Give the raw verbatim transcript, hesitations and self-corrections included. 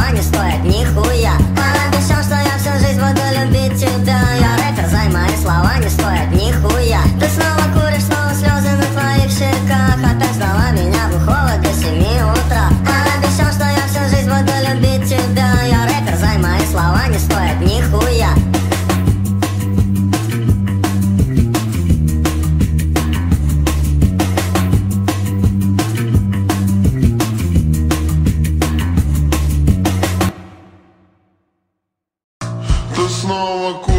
слова не стоят нихуя. Пообещал, что я всю жизнь буду любить тебя. Я рэпер, знай, мои слова не стоят нихуя. Ты снова куришь, снова слезы на твоих щеках. Опять ждала меня в холод до семи утра. Пообещал, что я всю жизнь буду любить тебя. Я рэпер, знай, мои слова не стоят нихуя. Ты снова